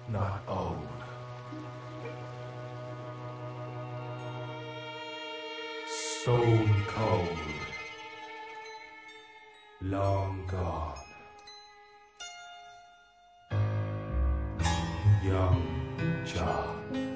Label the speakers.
Speaker 1: not old. Stone cold, long gone. Young John.